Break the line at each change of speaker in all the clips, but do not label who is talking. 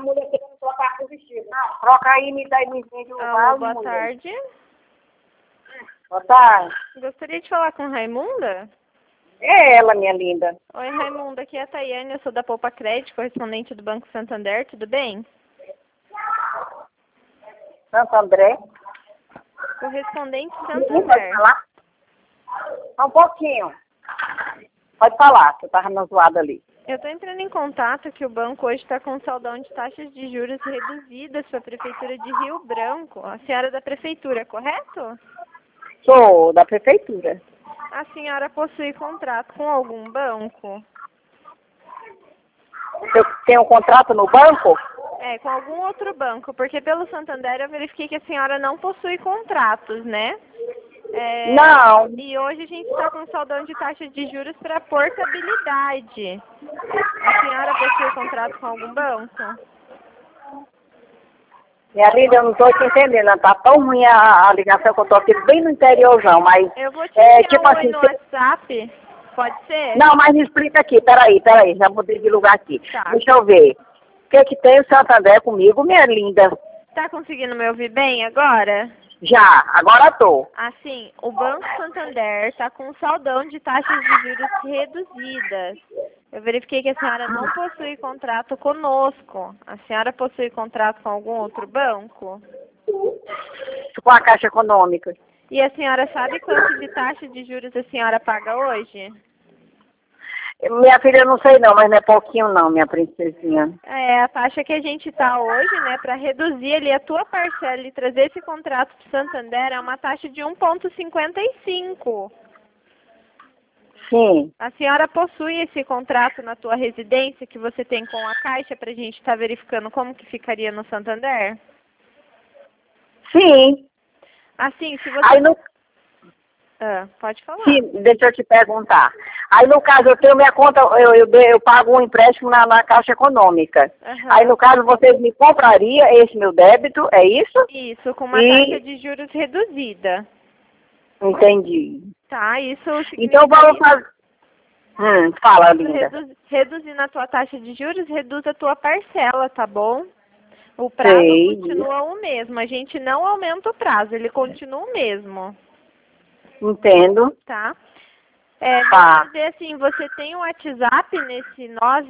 mulher querendo trocar com o vestido. Não, troca aí, me dá e me vende o
Alô, boa
mulher.
tarde.
Boa tarde.
Gostaria de falar com Raimunda?
É ela, minha linda.
Oi, Raimunda, aqui é a Tayane, eu sou da Poupa Crédito, correspondente do Banco Santander, tudo bem?
Santo André.
Correspondente
Pode
Santander.
falar? Só um pouquinho. Pode falar, que eu tava na zoada ali.
Eu estou entrando em contato que o banco hoje está com saldão de taxas de juros reduzidas para a Prefeitura de Rio Branco. A senhora é da Prefeitura, correto?
Sou da prefeitura.
A senhora possui contrato com algum banco?
Eu tenho um contrato no banco?
É, com algum outro banco, porque pelo Santander eu verifiquei que a senhora não possui contratos, né?
Não.
E hoje a gente está com saldão de taxa de juros para portabilidade. A senhora possui contrato com algum banco?
Minha linda, eu não estou te entendendo. Tá tão ruim a ligação que eu tô aqui bem no interiorzão, mas...
Eu vou te enviar
tipo
um
assim...
oi no WhatsApp, pode ser?
Não, mas me explica aqui, peraí, já mudei de lugar aqui.
Tá.
Deixa eu ver. O que tem o Santander comigo, minha linda?
Tá conseguindo me ouvir bem agora?
Já, agora tô.
Assim, o Banco Santander está com saldão de taxas de juros reduzidas. Eu verifiquei que a senhora não possui contrato conosco. A senhora possui contrato com algum outro banco?
Com a Caixa Econômica.
E a senhora sabe quanto de taxa de juros a senhora paga hoje?
Minha filha, eu não sei não, mas não é pouquinho não, minha princesinha.
É, a taxa que a gente está hoje, né, para reduzir ali a tua parcela e trazer esse contrato para o Santander é uma taxa de 1,55.
Sim.
A senhora possui esse contrato na tua residência que você tem com a Caixa para a gente estar verificando como que ficaria no Santander?
Sim.
Assim, se você...
Aí no...
pode falar.
Sim, deixa eu te perguntar. Aí no caso, eu tenho minha conta, eu pago um empréstimo na Caixa Econômica.
Uhum.
Aí no caso, vocês me comprariam esse meu débito, é isso?
Isso, com uma taxa de juros reduzida.
Entendi.
Tá, isso significa...
Então vamos fazer... fala, linda.
Reduzindo a tua taxa de juros, reduz a tua parcela, tá bom? O prazo continua o mesmo, a gente não aumenta o prazo, ele continua o mesmo.
Entendo.
Tá? Vou dizer assim, você tem um WhatsApp nesse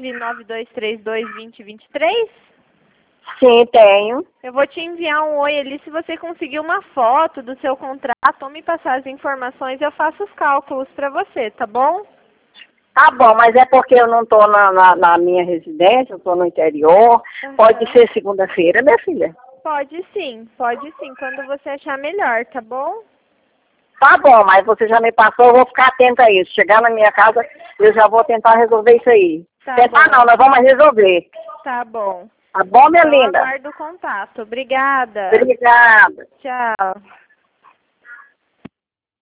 992322023?
Sim, tenho.
Eu vou te enviar um oi ali, se você conseguir uma foto do seu contrato ou me passar as informações, eu faço os cálculos para você, tá bom?
Tá bom, mas é porque eu não estou na minha residência, eu estou no interior.
Uhum.
Pode ser segunda-feira, minha filha?
Pode sim, quando você achar melhor, tá bom?
Tá bom, mas você já me passou, eu vou ficar atenta a isso. Chegar na minha casa, eu já vou tentar resolver isso aí.
Tá
Tentar
bom.
não, nós vamos resolver.
Tá bom.
Tá bom, minha
Então,
linda?
aguardo o contato. Obrigada.
Obrigada.
Tchau.